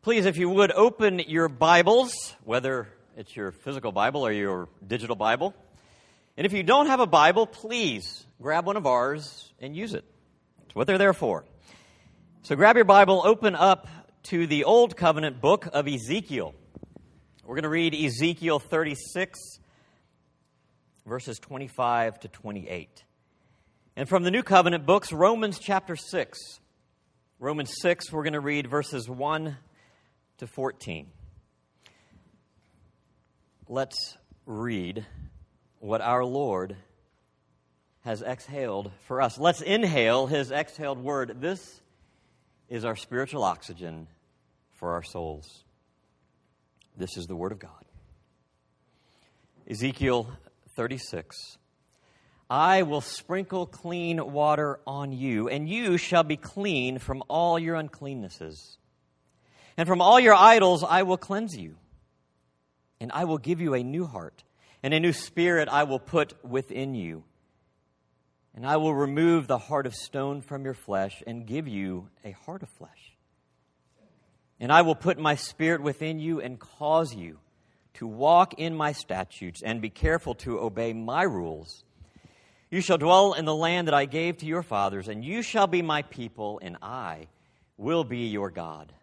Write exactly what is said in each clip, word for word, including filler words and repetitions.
Please, if you would, open your Bibles, whether it's your physical Bible or your digital Bible. And if you don't have a Bible, please grab one of ours and use it. It's what they're there for. So grab your Bible, open up to the Old Covenant book of Ezekiel. We're going to read Ezekiel thirty-six, verses twenty-five to twenty-eight. And from the New Covenant books, Romans chapter six. Romans six, we're going to read verses one to fourteen. Let's read what our Lord has exhaled for us. Let's inhale His exhaled word. This is our spiritual oxygen for our souls. This is the word of God. Ezekiel thirty-six. I will sprinkle clean water on you, and you shall be clean from all your uncleannesses. And from all your idols I will cleanse you. And I will give you a new heart, and a new spirit I will put within you. And I will remove the heart of stone from your flesh and give you a heart of flesh. And I will put my spirit within you and cause you to walk in my statutes and be careful to obey my rules. You shall dwell in the land that I gave to your fathers, and you shall be my people, and I will be your God.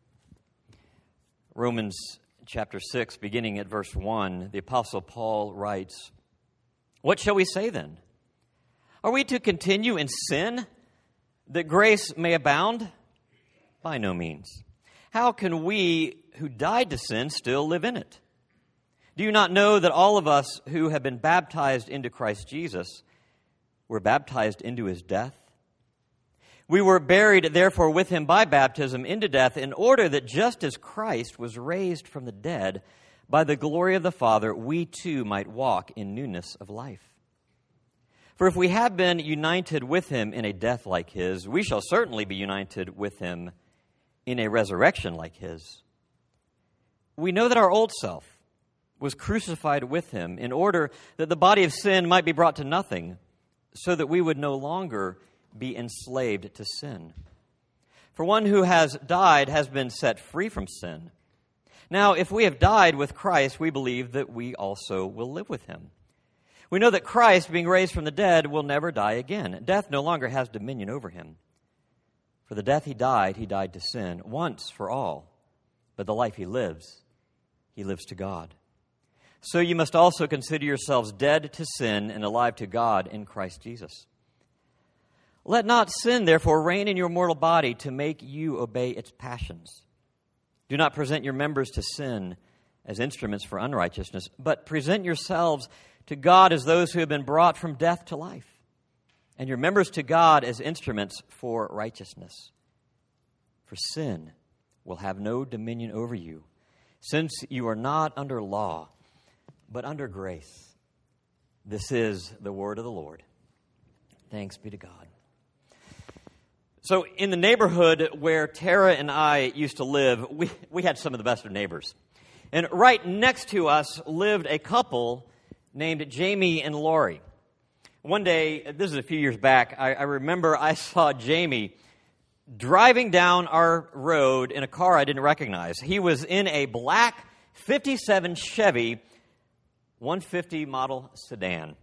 Romans chapter six, beginning at verse one, the Apostle Paul writes, "What shall we say then? Are we to continue in sin, that grace may abound? By no means. How can we who died to sin still live in it? Do you not know that all of us who have been baptized into Christ Jesus were baptized into His death? We were buried, therefore, with Him by baptism into death, in order that just as Christ was raised from the dead by the glory of the Father, we too might walk in newness of life. For if we have been united with Him in a death like His, we shall certainly be united with Him in a resurrection like His. We know that our old self was crucified with Him in order that the body of sin might be brought to nothing, so that we would no longer be enslaved to sin. For one who has died has been set free from sin. Now, if we have died with Christ, we believe that we also will live with Him. We know that Christ, being raised from the dead, will never die again. Death no longer has dominion over Him. For the death He died, He died to sin, once for all. But the life He lives, He lives to God. So you must also consider yourselves dead to sin and alive to God in Christ Jesus. Let not sin, therefore, reign in your mortal body to make you obey its passions. Do not present your members to sin as instruments for unrighteousness, but present yourselves to God as those who have been brought from death to life, and your members to God as instruments for righteousness. For sin will have no dominion over you, since you are not under law, but under grace. This is the word of the Lord. Thanks be to God. So in the neighborhood where Tara and I used to live, we, we had some of the best of neighbors. And right next to us lived a couple named Jamie and Lori. One day, this is a few years back, I, I remember I saw Jamie driving down our road in a car I didn't recognize. He was in a black fifty-seven Chevy one fifty model sedan.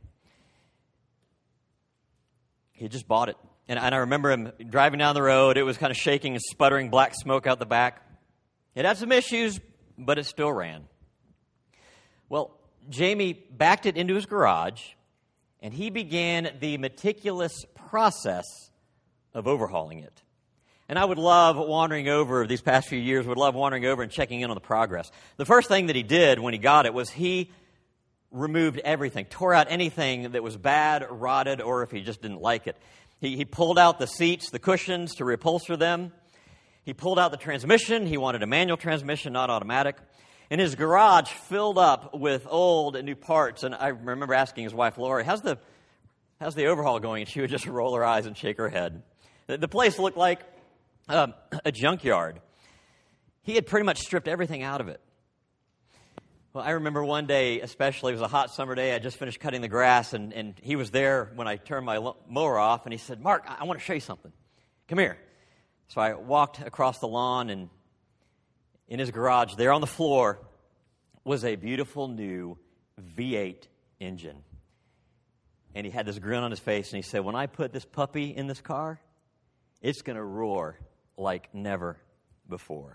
He just bought it. And, and I remember him driving down the road. It was kind of shaking and sputtering, black smoke out the back. It had some issues, but it still ran. Well, Jamie backed it into his garage, and he began the meticulous process of overhauling it. And I would love wandering over, these past few years, would love wandering over and checking in on the progress. The first thing that he did when he got it was he removed everything, tore out anything that was bad, rotted, or if he just didn't like it. He, he pulled out the seats, the cushions to reupholster them. He pulled out the transmission. He wanted a manual transmission, not automatic. And his garage filled up with old and new parts. And I remember asking his wife, Lori, how's the, how's the overhaul going? And she would just roll her eyes and shake her head. The, the place looked like um, a junkyard. He had pretty much stripped everything out of it. Well, I remember one day, especially, it was a hot summer day. I just finished cutting the grass, and, and he was there when I turned my mower off, and he said, Mark, I, I want to show you something. Come here. So I walked across the lawn, and in his garage, there on the floor, was a beautiful new V eight engine. And he had this grin on his face, and he said, when I put this puppy in this car, it's going to roar like never before.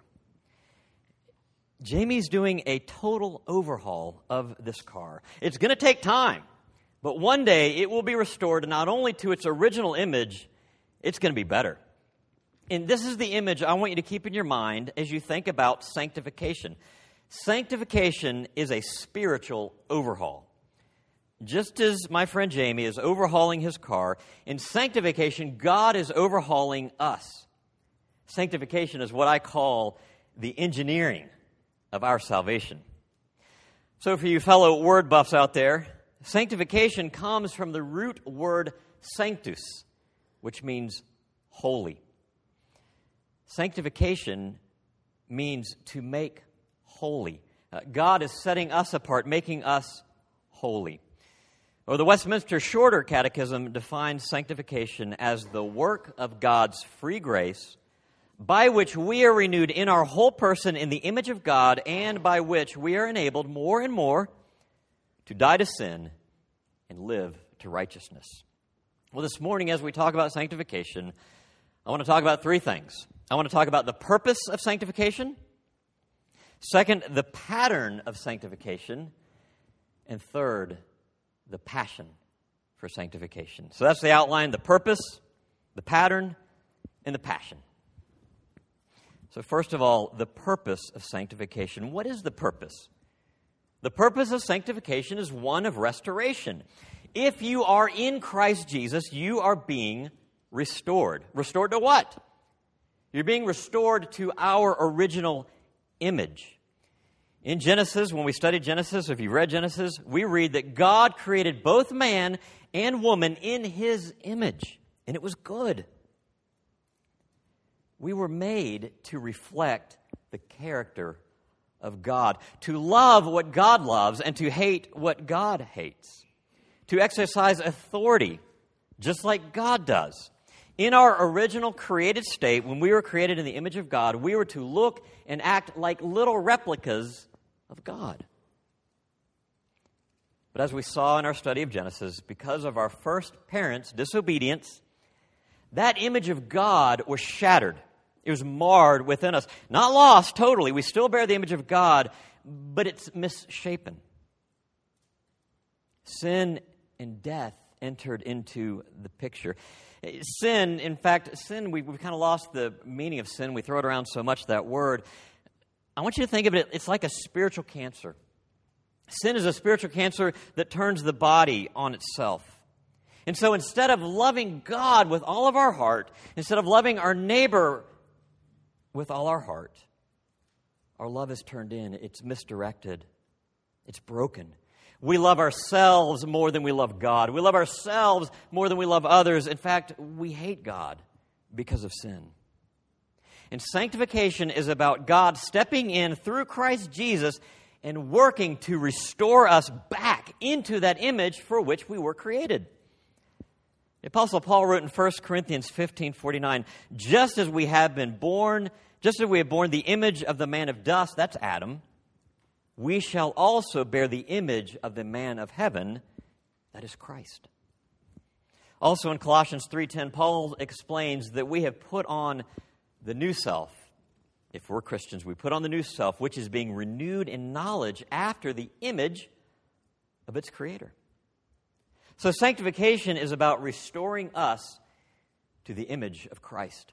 Jamie's doing a total overhaul of this car. It's going to take time, but one day it will be restored not only to its original image, it's going to be better. And this is the image I want you to keep in your mind as you think about sanctification. Sanctification is a spiritual overhaul. Just as my friend Jamie is overhauling his car, in sanctification, God is overhauling us. Sanctification is what I call the engineering of our salvation. So for you fellow word buffs out there, sanctification comes from the root word sanctus, which means holy. Sanctification means to make holy. Uh, God is setting us apart, making us holy. Or the Westminster Shorter Catechism defines sanctification as the work of God's free grace by which we are renewed in our whole person in the image of God, and by which we are enabled more and more to die to sin and live to righteousness. Well, this morning as we talk about sanctification, I want to talk about three things. I want to talk about the purpose of sanctification. Second, the pattern of sanctification. And third, the passion for sanctification. So that's the outline, the purpose, the pattern, and the passion. So first of all, the purpose of sanctification. What is the purpose? The purpose of sanctification is one of restoration. If you are in Christ Jesus, you are being restored. Restored to what? You're being restored to our original image. In Genesis, when we studied Genesis, if you read Genesis, we read that God created both man and woman in His image, and it was good. We were made to reflect the character of God, to love what God loves and to hate what God hates, to exercise authority just like God does. In our original created state, when we were created in the image of God, we were to look and act like little replicas of God. But as we saw in our study of Genesis, because of our first parents' disobedience, that image of God was shattered. It was marred within us. Not lost totally. We still bear the image of God, but it's misshapen. Sin and death entered into the picture. Sin, in fact, sin, we, we've kind of lost the meaning of sin. We throw it around so much, that word. I want you to think of it, it's like a spiritual cancer. Sin is a spiritual cancer that turns the body on itself. And so instead of loving God with all of our heart, instead of loving our neighbor with all our heart, our love is turned in. It's misdirected. It's broken. We love ourselves more than we love God. We love ourselves more than we love others. In fact, we hate God because of sin. And sanctification is about God stepping in through Christ Jesus and working to restore us back into that image for which we were created. The Apostle Paul wrote in First Corinthians fifteen forty-nine, just as we have been born, just as we have borne the image of the man of dust, that's Adam, we shall also bear the image of the man of heaven, that is Christ. Also in Colossians three ten, Paul explains that we have put on the new self. If we're Christians, we put on the new self, which is being renewed in knowledge after the image of its creator. So sanctification is about restoring us to the image of Christ.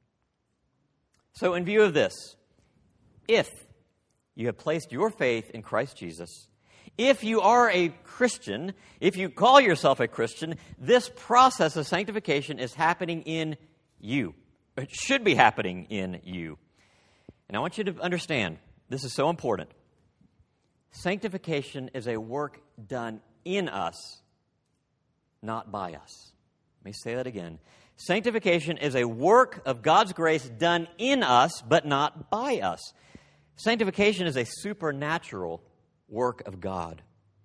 So in view of this, if you have placed your faith in Christ Jesus, if you are a Christian, if you call yourself a Christian, this process of sanctification is happening in you. It should be happening in you. And I want you to understand, this is so important. Sanctification is a work done in us, not by us. Let me say that again. Sanctification is a work of God's grace done in us, but not by us. Sanctification is a supernatural work of God.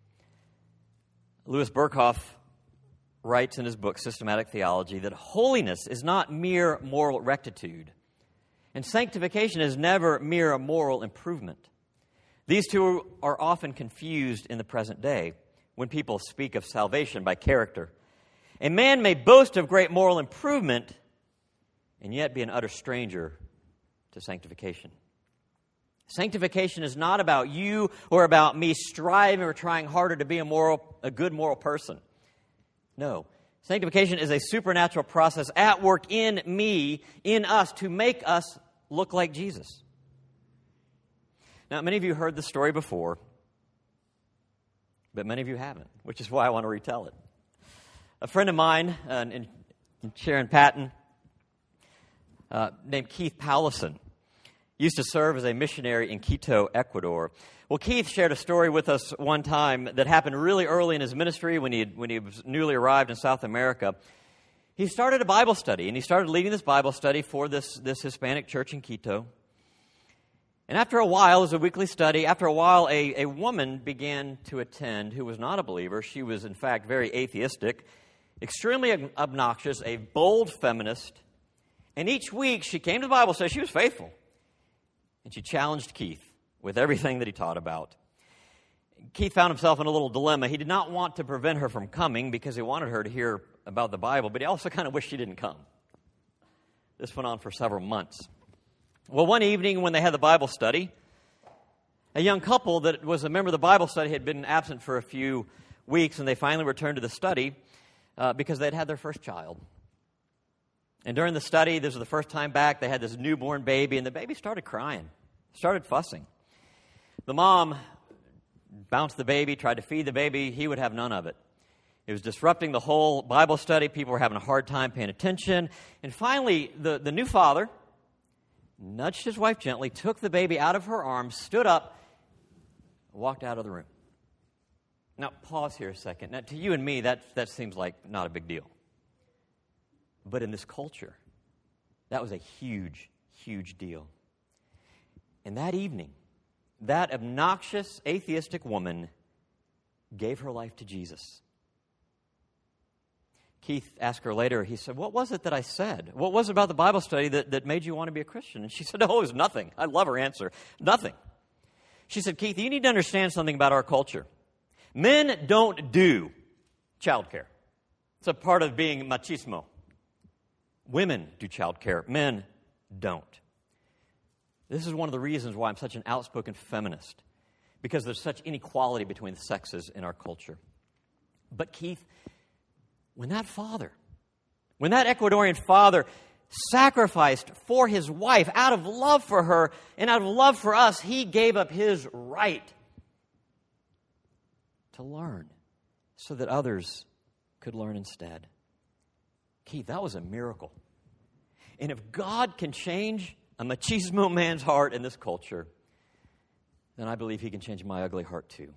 Louis Berkhoff writes in his book, Systematic Theology, that holiness is not mere moral rectitude. And sanctification is never mere moral improvement. These two are often confused in the present day when people speak of salvation by character. A man may boast of great moral improvement and yet be an utter stranger to sanctification. Sanctification is not about you or about me striving or trying harder to be a moral, a good moral person. No. Sanctification is a supernatural process at work in me, in us, to make us look like Jesus. Now, many of you heard the story before, but many of you haven't, which is why I want to retell it. A friend of mine uh, in, in Sharon Patton, uh, named Keith Powlison, used to serve as a missionary in Quito, Ecuador. Well, Keith shared a story with us one time that happened really early in his ministry when he had, when he was newly arrived in South America. He started a Bible study, and he started leading this Bible study for this, this Hispanic church in Quito. And after a while, as a weekly study, after a while, a, a woman began to attend who was not a believer. She was, in fact, very atheistic, extremely obnoxious, a bold feminist. And each week, she came to the Bible study. She was faithful. And she challenged Keith with everything that he taught about. Keith found himself in a little dilemma. He did not want to prevent her from coming because he wanted her to hear about the Bible, but he also kind of wished she didn't come. This went on for several months. Well, one evening when they had the Bible study, a young couple that was a member of the Bible study had been absent for a few weeks, and they finally returned to the study uh, because they'd had their first child. And during the study, this was the first time back, they had this newborn baby, and the baby started crying, started fussing. The mom bounced the baby, tried to feed the baby. He would have none of it. It was disrupting the whole Bible study. People were having a hard time paying attention. And finally, the, the new father nudged his wife gently, took the baby out of her arms, stood up, walked out of the room. Now, pause here a second. Now, to you and me, that, that seems like not a big deal. But in this culture, that was a huge, huge deal. And that evening, that obnoxious, atheistic woman gave her life to Jesus. Keith asked her later, he said, "What was it that I said? What was it about the Bible study that, that made you want to be a Christian?" And she said, "Oh, it was nothing." I love her answer. Nothing. She said, "Keith, you need to understand something about our culture. Men don't do childcare. It's a part of being machismo. Women do childcare. Men don't. This is one of the reasons why I'm such an outspoken feminist, because there's such inequality between the sexes in our culture." But Keith, when that father, when that Ecuadorian father sacrificed for his wife out of love for her and out of love for us, he gave up his right to learn so that others could learn instead. Keith, that was a miracle. And if God can change a machismo man's heart in this culture, then I believe he can change my ugly heart too.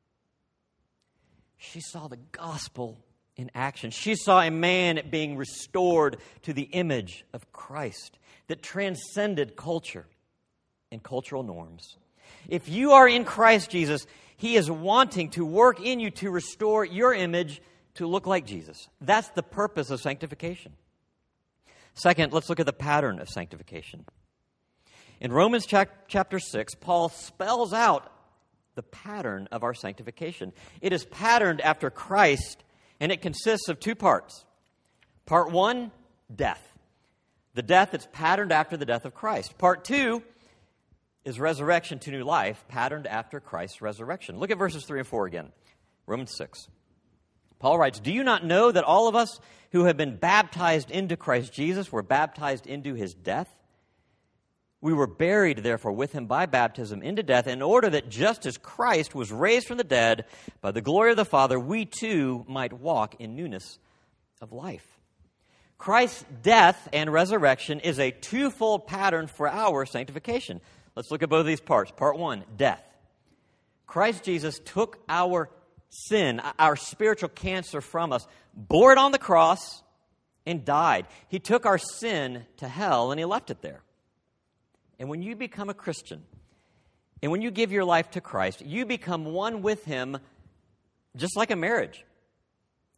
She saw the gospel in action. She saw a man being restored to the image of Christ that transcended culture and cultural norms. If you are in Christ Jesus, he is wanting to work in you to restore your image to look like Jesus. That's the purpose of sanctification. Second, let's look at the pattern of sanctification. In Romans chapter six, Paul spells out the pattern of our sanctification. It is patterned after Christ, and it consists of two parts. Part one, death. The death that's patterned after the death of Christ. Part two is resurrection to new life, patterned after Christ's resurrection. Look at verses three and four again. Romans six. Paul writes, "Do you not know that all of us who have been baptized into Christ Jesus were baptized into his death? We were buried, therefore, with him by baptism into death, in order that just as Christ was raised from the dead by the glory of the Father, we too might walk in newness of life." Christ's death and resurrection is a twofold pattern for our sanctification. Let's look at both of these parts. Part one, death. Christ Jesus took our sin, our spiritual cancer from us, bore it on the cross, and died. He took our sin to hell, and he left it there. And when you become a Christian, and when you give your life to Christ, you become one with him, just like a marriage.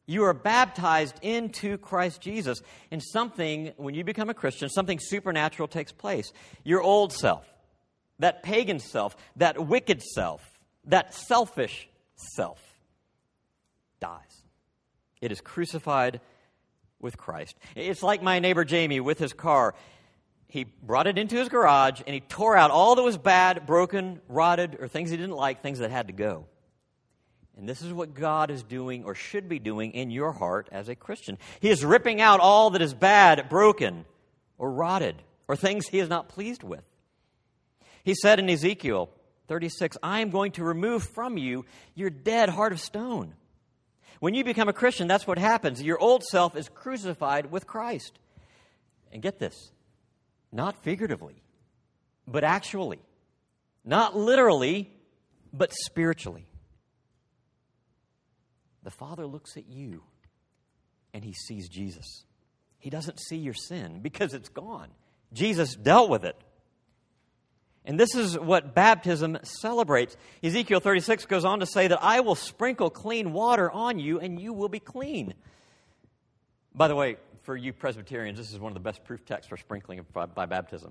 You are baptized into Christ Jesus. And something, when you become a Christian, something supernatural takes place. Your old self, that pagan self, that wicked self, that selfish self dies. It is crucified with Christ. It's like my neighbor Jamie with his car. He brought it into his garage and he tore out all that was bad, broken, rotted, or things he didn't like, things that had to go. And this is what God is doing or should be doing in your heart as a Christian. He is ripping out all that is bad, broken, or rotted, or things he is not pleased with. He said in Ezekiel thirty-six, I am going to remove from you your dead heart of stone. When you become a Christian, that's what happens. Your old self is crucified with Christ. And get this, not figuratively, but actually. Not literally, but spiritually. The Father looks at you and he sees Jesus. He doesn't see your sin because it's gone. Jesus dealt with it. And this is what baptism celebrates. Ezekiel thirty-six goes on to say that I will sprinkle clean water on you and you will be clean. By the way, for you Presbyterians, this is one of the best proof texts for sprinkling by, by baptism.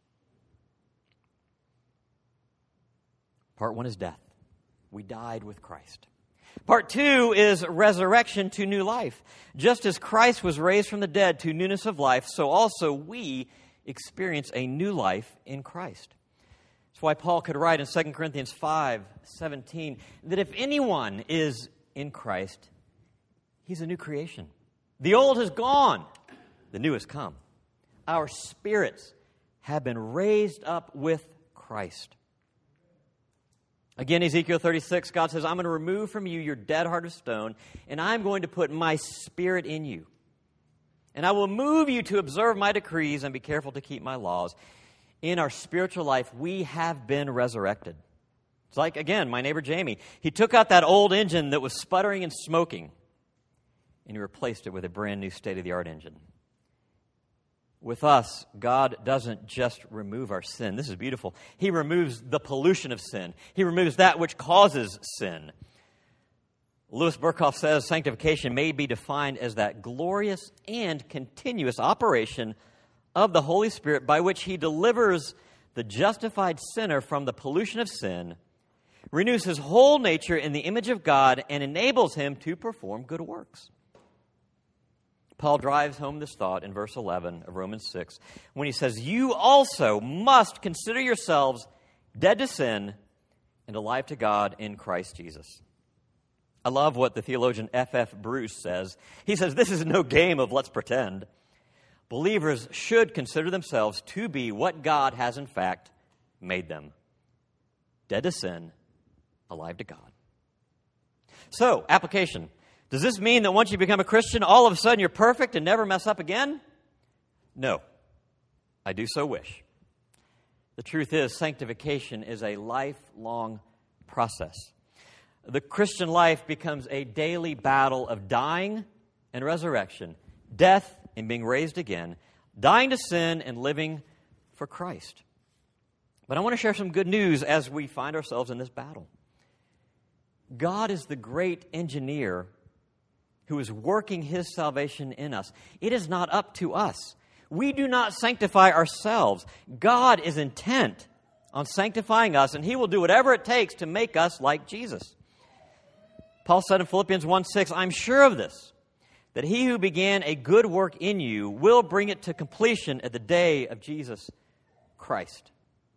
Part one is death. We died with Christ. Part two is resurrection to new life. Just as Christ was raised from the dead to newness of life, so also we experience a new life in Christ. That's why Paul could write in Second Corinthians five seventeen that if anyone is in Christ, he's a new creation. The old has gone, the new has come. Our spirits have been raised up with Christ. Again, Ezekiel thirty-six, God says, I'm going to remove from you your dead heart of stone, and I'm going to put my spirit in you. And I will move you to observe my decrees and be careful to keep my laws. In our spiritual life, we have been resurrected. It's like, again, my neighbor Jamie. He took out that old engine that was sputtering and smoking, and he replaced it with a brand new state-of-the-art engine. With us, God doesn't just remove our sin. This is beautiful. He removes the pollution of sin. He removes that which causes sin. Louis Berkhoff says sanctification may be defined as that glorious and continuous operation of the Holy Spirit by which he delivers the justified sinner from the pollution of sin, renews his whole nature in the image of God, and enables him to perform good works. Paul drives home this thought in verse eleven of Romans six when he says, you also must consider yourselves dead to sin and alive to God in Christ Jesus. I love what the theologian F F Bruce says. He says, this is no game of let's pretend. Believers should consider themselves to be what God has in fact made them. Dead to sin, alive to God. So, application. Does this mean that once you become a Christian, all of a sudden you're perfect and never mess up again? No. I do so wish. The truth is, sanctification is a lifelong process. The Christian life becomes a daily battle of dying and resurrection, death and being raised again, dying to sin and living for Christ. But I want to share some good news as we find ourselves in this battle. God is the great engineer who is working his salvation in us. It is not up to us. We do not sanctify ourselves. God is intent on sanctifying us, and he will do whatever it takes to make us like Jesus. Paul said in Philippians one six, I'm sure of this, that he who began a good work in you will bring it to completion at the day of Jesus Christ.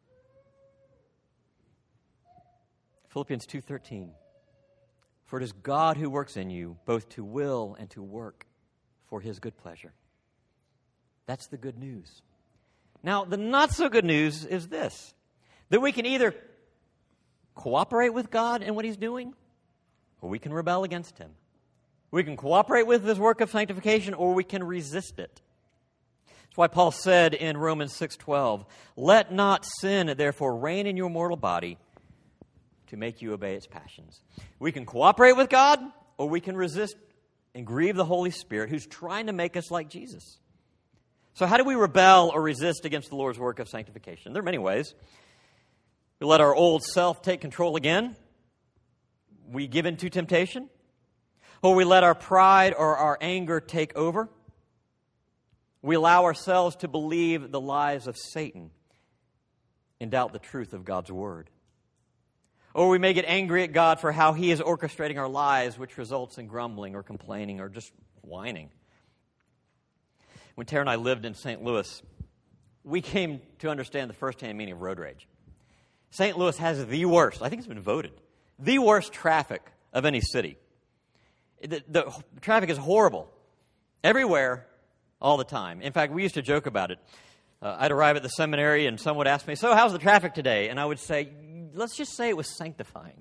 Philippians two thirteen. For it is God who works in you, both to will and to work for his good pleasure. That's the good news. Now, the not so good news is this, that we can either cooperate with God in what he's doing, or we can rebel against him. We can cooperate with his work of sanctification, or we can resist it. That's why Paul said in Romans six twelve, let not sin, therefore, reign in your mortal body, to make you obey its passions. We can cooperate with God, or we can resist and grieve the Holy Spirit who's trying to make us like Jesus. So how do we rebel or resist against the Lord's work of sanctification? There are many ways. We let our old self take control again. We give in to temptation. Or we let our pride or our anger take over. We allow ourselves to believe the lies of Satan and doubt the truth of God's Word. Or we may get angry at God for how He is orchestrating our lives, which results in grumbling or complaining or just whining. When Tara and I lived in Saint Louis, we came to understand the first-hand meaning of road rage. Saint Louis has the worst, I think it's been voted, the worst traffic of any city. The, the traffic is horrible. Everywhere, all the time. In fact, we used to joke about it. Uh, I'd arrive at the seminary and someone would ask me, so how's the traffic today? And I would say, let's just say it was sanctifying.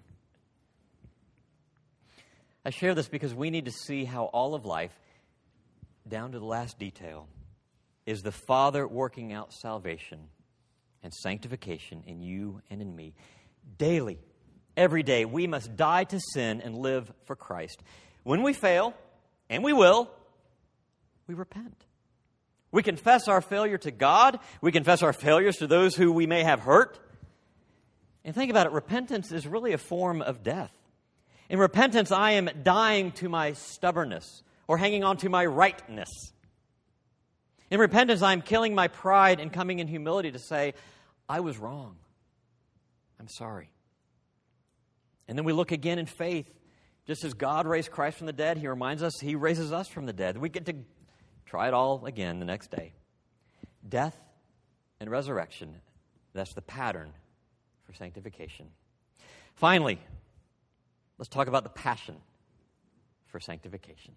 I share this because we need to see how all of life, down to the last detail, is the Father working out salvation and sanctification in you and in me. Daily, every day, we must die to sin and live for Christ. When we fail, and we will, we repent. We confess our failure to God. We confess our failures to those who we may have hurt. And think about it, repentance is really a form of death. In repentance, I am dying to my stubbornness or hanging on to my rightness. In repentance, I am killing my pride and coming in humility to say, I was wrong. I'm sorry. And then we look again in faith. Just as God raised Christ from the dead, He reminds us He raises us from the dead. We get to try it all again the next day. Death and resurrection, that's the pattern for sanctification. Finally, let's talk about the passion for sanctification.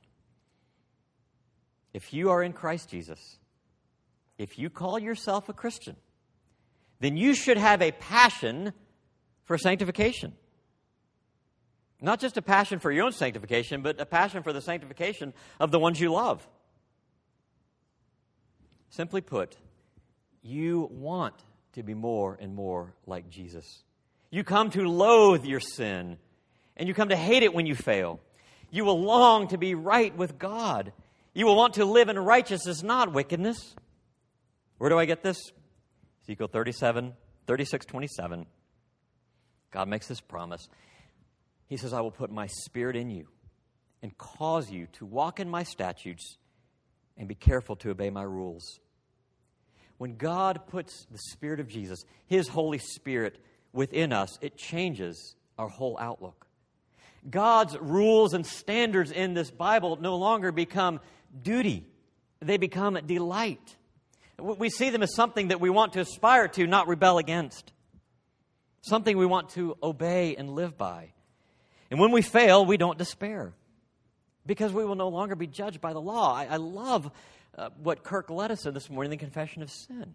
If you are in Christ Jesus, if you call yourself a Christian, then you should have a passion for sanctification. Not just a passion for your own sanctification, but a passion for the sanctification of the ones you love. Simply put, you want to be more and more like Jesus. You come to loathe your sin, and you come to hate it when you fail. You will long to be right with God. You will want to live in righteousness, not wickedness. Where do I get this? Ezekiel thirty-seven, thirty-six, twenty-seven. God makes this promise. He says, I will put my spirit in you and cause you to walk in my statutes and be careful to obey my rules. When God puts the Spirit of Jesus, His Holy Spirit, within us, it changes our whole outlook. God's rules and standards in this Bible no longer become duty. They become delight. We see them as something that we want to aspire to, not rebel against. Something we want to obey and live by. And when we fail, we don't despair, because we will no longer be judged by the law. I, I love uh, what Kirk led us in this morning, the confession of sin.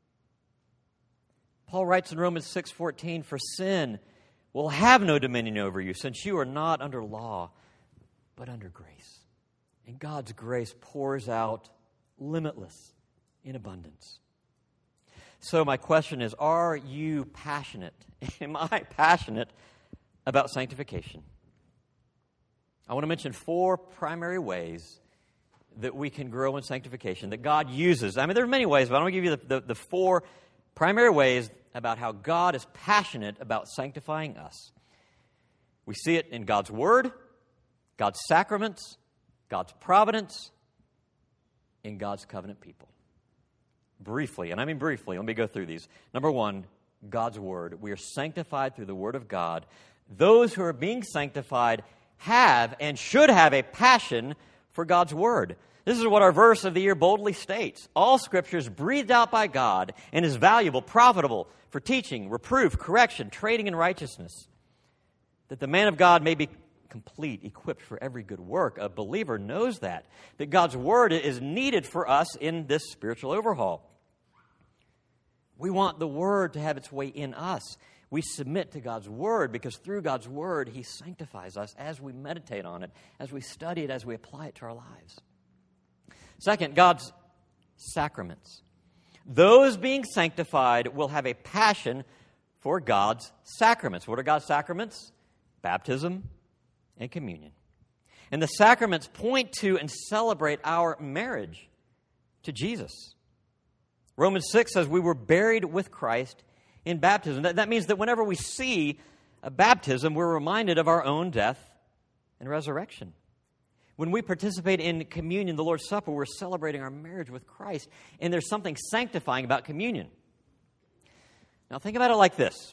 Paul writes in Romans six fourteen, for sin will have no dominion over you, since you are not under law, but under grace. And God's grace pours out limitless in abundance. So my question is, are you passionate? Am I passionate about sanctification? I want to mention four primary ways that we can grow in sanctification, that God uses. I mean, there are many ways, but I want to give you the, the, the four primary ways about how God is passionate about sanctifying us. We see it in God's Word, God's sacraments, God's providence, in God's covenant people. Briefly, and I mean briefly, let me go through these. Number one, God's Word. We are sanctified through the Word of God. Those who are being sanctified have and should have a passion for God's Word. This is what our verse of the year boldly states. All Scripture is breathed out by God and is valuable, profitable for teaching, reproof, correction, training in righteousness, that the man of God may be complete, equipped for every good work. A believer knows that, that God's Word is needed for us in this spiritual overhaul. We want the Word to have its way in us. We submit to God's Word because through God's Word, He sanctifies us as we meditate on it, as we study it, as we apply it to our lives. Second, God's sacraments. Those being sanctified will have a passion for God's sacraments. What are God's sacraments? Baptism and communion. And the sacraments point to and celebrate our marriage to Jesus. Romans six says we were buried with Christ in baptism. That, that means that whenever we see a baptism, we're reminded of our own death and resurrection. When we participate in communion, the Lord's Supper, we're celebrating our marriage with Christ, and there's something sanctifying about communion. Now think about it like this.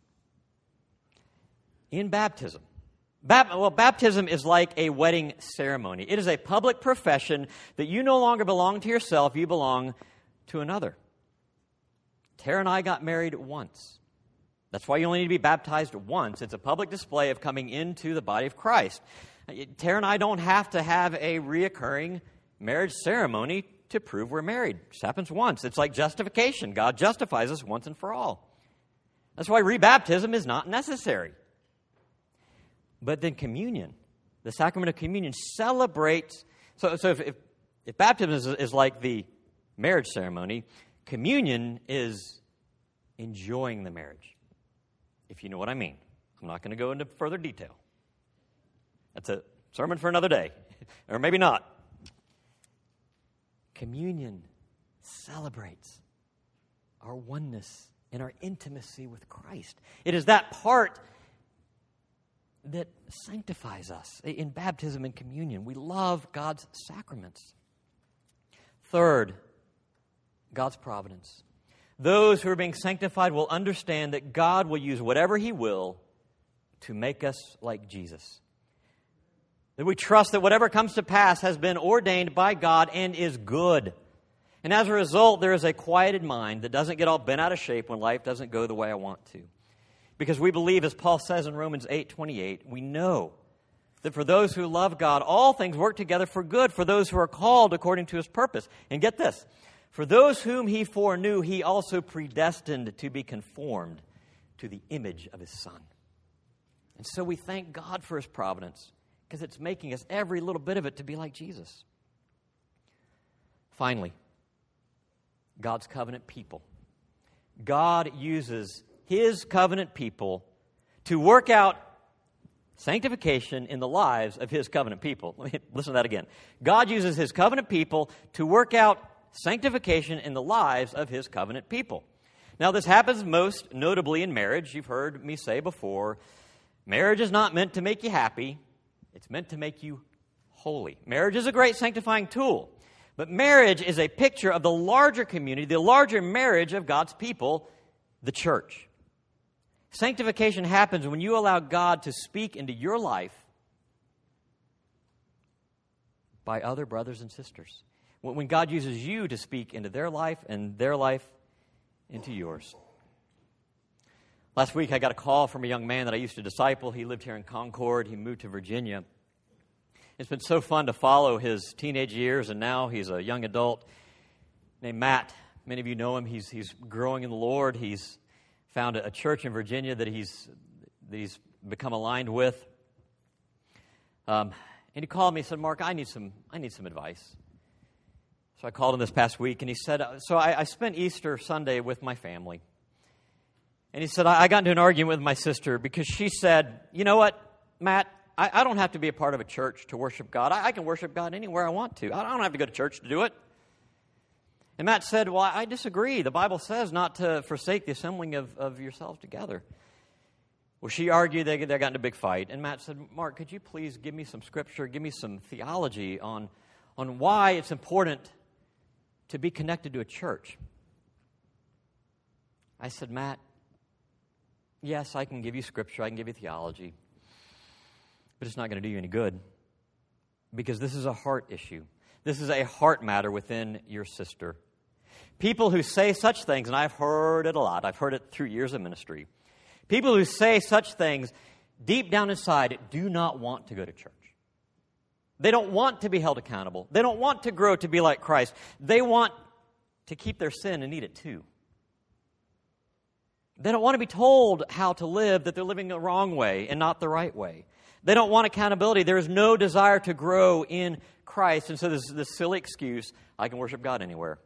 In baptism, bap- well, baptism is like a wedding ceremony. It is a public profession that you no longer belong to yourself, you belong to another. Tara and I got married once. That's why you only need to be baptized once. It's a public display of coming into the body of Christ. Tara and I don't have to have a reoccurring marriage ceremony to prove we're married. It just happens once. It's like justification. God justifies us once and for all. That's why rebaptism is not necessary. But then communion, the sacrament of communion, celebrates. So, so if, if, if baptism is, is like the marriage ceremony, communion is enjoying the marriage, if you know what I mean. I'm not going to go into further detail. That's a sermon for another day, or maybe not. Communion celebrates our oneness and our intimacy with Christ. It is that part that sanctifies us in baptism and communion. We love God's sacraments. Third, God's providence. Those who are being sanctified will understand that God will use whatever He will to make us like Jesus. That we trust that whatever comes to pass has been ordained by God and is good. And as a result, there is a quieted mind that doesn't get all bent out of shape when life doesn't go the way I want to. Because we believe, as Paul says in Romans eight twenty-eight, we know that for those who love God, all things work together for good for those who are called according to His purpose. And get this, for those whom He foreknew, He also predestined to be conformed to the image of His Son. And so we thank God for His providence, because it's making us, every little bit of it, to be like Jesus. Finally, God's covenant people. God uses His covenant people to work out sanctification in the lives of His covenant people. Let me listen to that again. God uses His covenant people to work out sanctification in the lives of His covenant people. Now, this happens most notably in marriage. You've heard me say before, marriage is not meant to make you happy. It's meant to make you holy. Marriage is a great sanctifying tool, but marriage is a picture of the larger community, the larger marriage of God's people, the church. Sanctification happens when you allow God to speak into your life by other brothers and sisters. When God uses you to speak into their life and their life into yours. Last week, I got a call from a young man that I used to disciple. He lived here in Concord. He moved to Virginia. It's been so fun to follow his teenage years, and now he's a young adult named Matt. Many of you know him. He's he's growing in the Lord. He's found a church in Virginia that he's that he's become aligned with. Um, and he called me and said, "Mark, I need some I need some advice." So I called him this past week, and he said, "So I, I spent Easter Sunday with my family." And he said, I got into an argument with my sister because she said, "You know what, Matt, I, I don't have to be a part of a church to worship God. I, I can worship God anywhere I want to. I don't have to go to church to do it." And Matt said, "Well, I disagree. The Bible says not to forsake the assembling of, of yourselves together." Well, she argued. They, they got in a big fight. And Matt said, "Mark, could you please give me some scripture, give me some theology on, on why it's important to be connected to a church?" I said, "Matt, yes, I can give you scripture, I can give you theology, but it's not going to do you any good, because this is a heart issue. This is a heart matter within your sister. People who say such things, and I've heard it a lot, I've heard it through years of ministry, people who say such things deep down inside do not want to go to church. They don't want to be held accountable. They don't want to grow to be like Christ. They want to keep their sin and eat it too. They don't want to be told how to live, that they're living the wrong way and not the right way. They don't want accountability. There is no desire to grow in Christ. And so there's this silly excuse, I can worship God anywhere.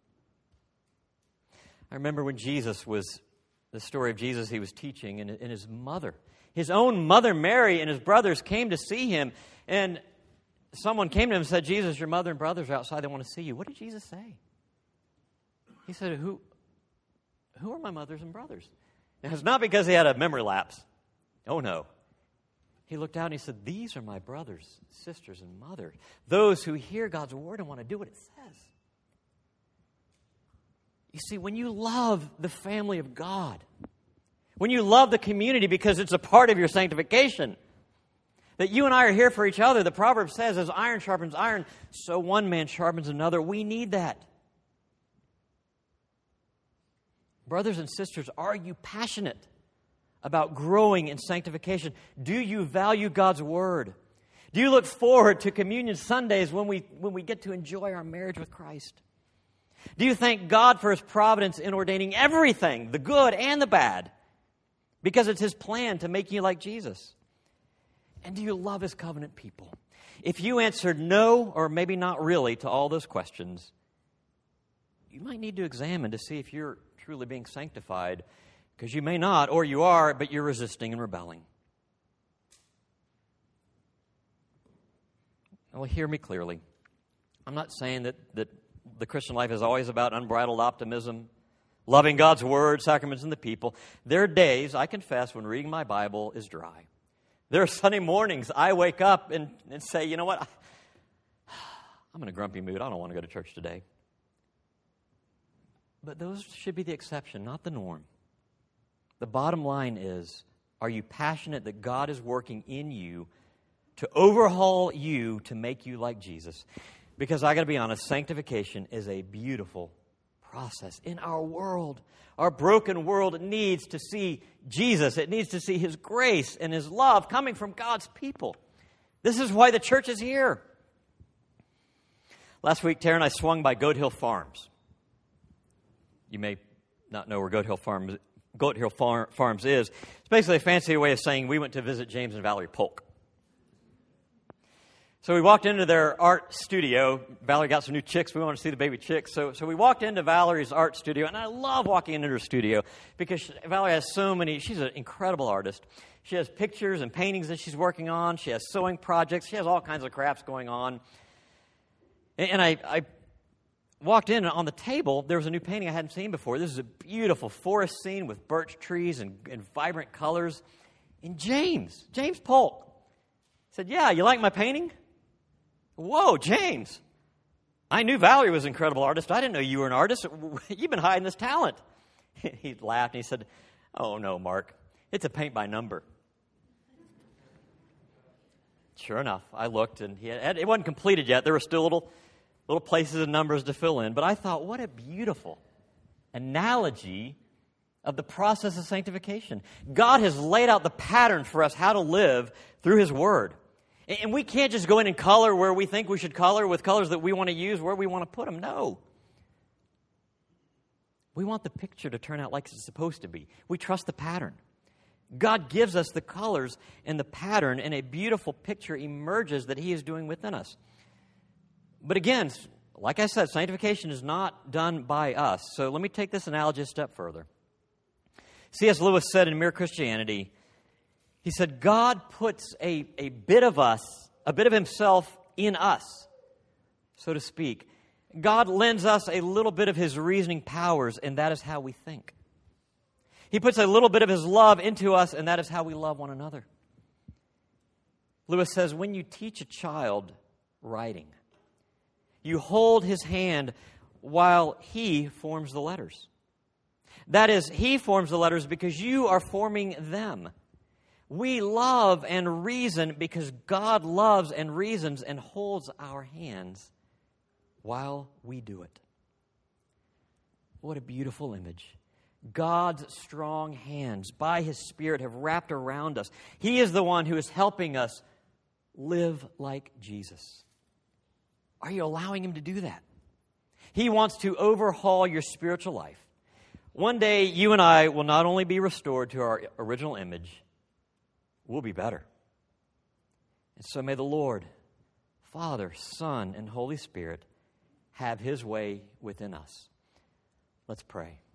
I remember when Jesus was, the story of Jesus he was teaching, and, and his mother, his own mother Mary and his brothers came to see him. And someone came to him and said, "Jesus, your mother and brothers are outside. They want to see you." What did Jesus say? He said, Who? Who are my mothers and brothers? Now, it's not because he had a memory lapse. Oh, no. He looked out and he said, these are my brothers, sisters, and mothers, those who hear God's word and want to do what it says. You see, when you love the family of God, when you love the community because it's a part of your sanctification, that you and I are here for each other, the proverb says, as iron sharpens iron, so one man sharpens another. We need that. Brothers and sisters, are you passionate about growing in sanctification? Do you value God's word? Do you look forward to communion Sundays when we, when we get to enjoy our marriage with Christ? Do you thank God for His providence in ordaining everything, the good and the bad, because it's His plan to make you like Jesus? And do you love His covenant people? If you answered no, or maybe not really, to all those questions, you might need to examine to see if you're truly being sanctified, because you may not, or you are, but you're resisting and rebelling. Well, hear me clearly. I'm not saying that, that the Christian life is always about unbridled optimism, loving God's word, sacraments, and the people. There are days, I confess, when reading my Bible is dry. There are Sunday mornings I wake up and, and say, you know what, I'm in a grumpy mood. I don't want to go to church today. But those should be the exception, not the norm. The bottom line is, are you passionate that God is working in you to overhaul you to make you like Jesus? Because I got to be honest, sanctification is a beautiful process in our world. Our broken world needs to see Jesus. It needs to see His grace and His love coming from God's people. This is why the church is here. Last week, Tara and I swung by Goat Hill Farms. You may not know where Goat Hill Farms, Goat Hill Far- Farms is. It's basically a fancy way of saying we went to visit James and Valerie Polk. So we walked into their art studio. Valerie got some new chicks. We wanted to see the baby chicks. So, so we walked into Valerie's art studio, and I love walking into her studio because she, Valerie has so many. She's an incredible artist. She has pictures and paintings that she's working on. She has sewing projects. She has all kinds of crafts going on. And, and I, I walked in, and on the table, there was a new painting I hadn't seen before. This is a beautiful forest scene with birch trees and, and vibrant colors. And James, James Polk, said, yeah, you like my painting? Whoa, James, I knew Valerie was an incredible artist. I didn't know you were an artist. You've been hiding this talent. He laughed and he said, oh, no, Mark, it's a paint by number. Sure enough, I looked, and he had, it wasn't completed yet. There were still little, little places and numbers to fill in. But I thought, what a beautiful analogy of the process of sanctification. God has laid out the pattern for us how to live through His Word. And we can't just go in and color where we think we should color with colors that we want to use, where we want to put them. No. We want the picture to turn out like it's supposed to be. We trust the pattern. God gives us the colors and the pattern, and a beautiful picture emerges that He is doing within us. But again, like I said, sanctification is not done by us. So let me take this analogy a step further. C S Lewis said in Mere Christianity, he said, God puts a, a bit of us, a bit of Himself in us, so to speak. God lends us a little bit of His reasoning powers, and that is how we think. He puts a little bit of His love into us, and that is how we love one another. Lewis says, when you teach a child writing, you hold his hand while he forms the letters. That is, he forms the letters because you are forming them. We love and reason because God loves and reasons and holds our hands while we do it. What a beautiful image. God's strong hands by His Spirit have wrapped around us. He is the one who is helping us live like Jesus. Are you allowing Him to do that? He wants to overhaul your spiritual life. One day, you and I will not only be restored to our original image, we'll be better. And so may the Lord, Father, Son, and Holy Spirit have His way within us. Let's pray.